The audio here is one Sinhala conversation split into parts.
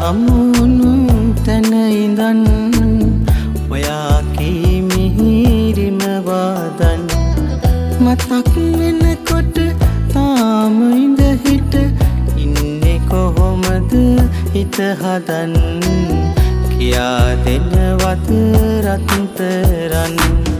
හමුණු තැන ඉඳන් ඔයා කී මිහිරිම වාදන් මතක් වෙනකොට තාම ඉඳ හිට ඉන්නේ කොහොමද හිත හදන් කියා දෙනවද රත්තරන්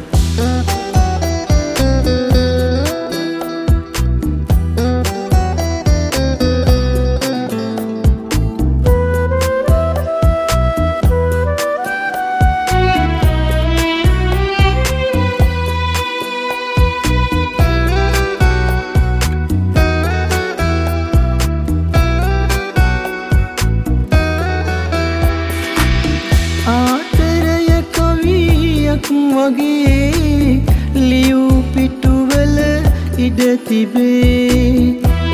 වගේ ලියු පිටුවල ඉඩ තිබේ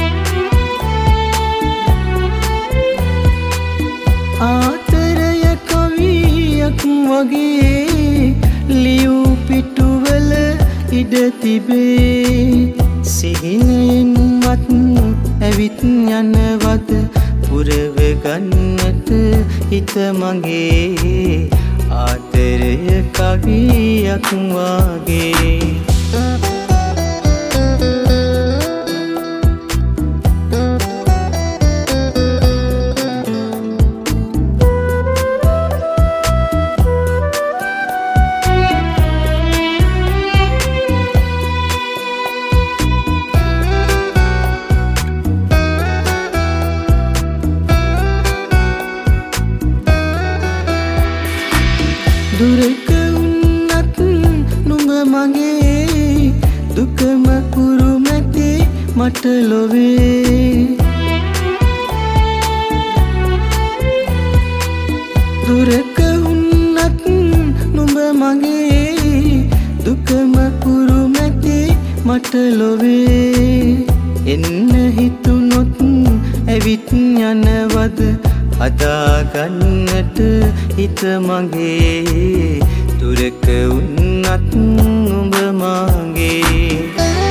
ආතරය කවියක් වගේ ලියු පිටුවල ඉඩ තිබේ සිහිනෙන්වත් ඇවිත් යනවද පුරව ගන්නට හිත මගේ ආදරය කවියක් වගේ දුරක උන්නත් නුඹ මගේ දුකම කුරුමැති මට ලොවේ දුරක උන්නත් නුඹ මගේ දුකම කුරුමැති මට ලොවේ එන්න හිතුනොත් ඇවිත් යනවද හදාගන්නට හිත මගේ දුරක උන්නත් උඹ මගේ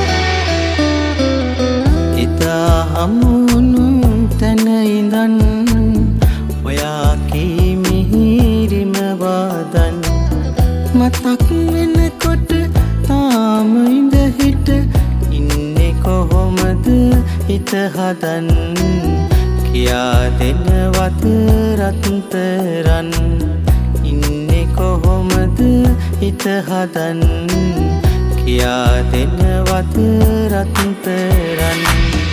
එදා හමුණු තැන ඉඳන් ඔයා කී මිහිරිම වාදන් මතක් වෙනකොට තාම ඉඳ හිට ඉන්නේ කොහොමද හිත හදන් කියා දෙනවද රත්තරන් ඉන්නේ කොහොමද හිත හදන් කියා දෙනවද රත්තරන්